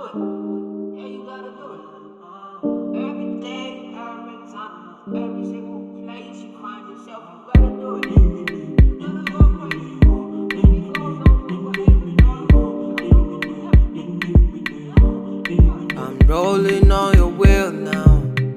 it. Yeah, you gotta do it. Every day, every time, every single place you find yourself, you gotta do it. You gotta go crazy. Baby, go, I'm rolling on your wheel now.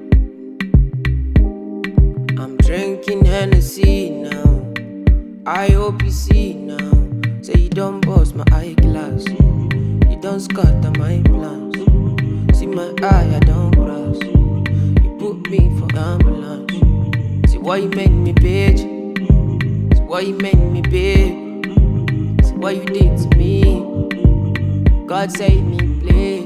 I'm drinking Hennessy now. I hope you see now. Say you don't bust my eyeglass. You don't scatter my plans. See my eye, I don't cross. You put me for ambulance. See why you make me bitch. See why you make me big. See what you did to me. God save me, please.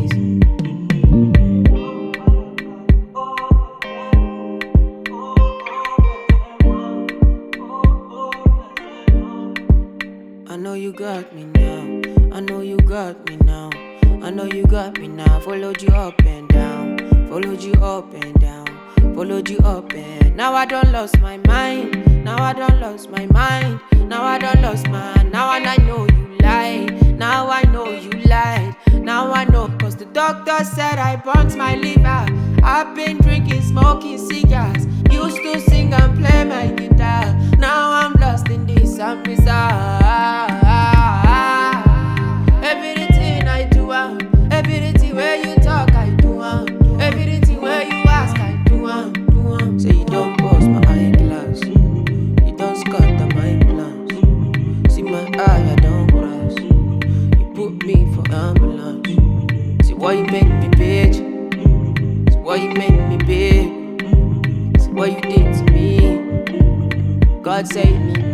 I know you got me now. I know you got me now. I know you got me now. Followed you up and down. Followed you up and down. Followed you up and now I don't lost my mind. Now I don't lost my mind. Now I don't lost mine. Now and I know you lied. Now I know you lied. Now I know. Cause the doctor said I burnt my liver. I've been drinking, smoking cigars. Used to sing and play my guitar. Now I'm lost in this and bizarre. Everything I do, everything where you talk, I do, everything where you ask, I do. Say you don't bust my eyeglass, you don't scatter my plans. See my eye, I don't cross. You put me for ambulance. See why you make me bitch. See why you make me big. See what you did to me. God save me.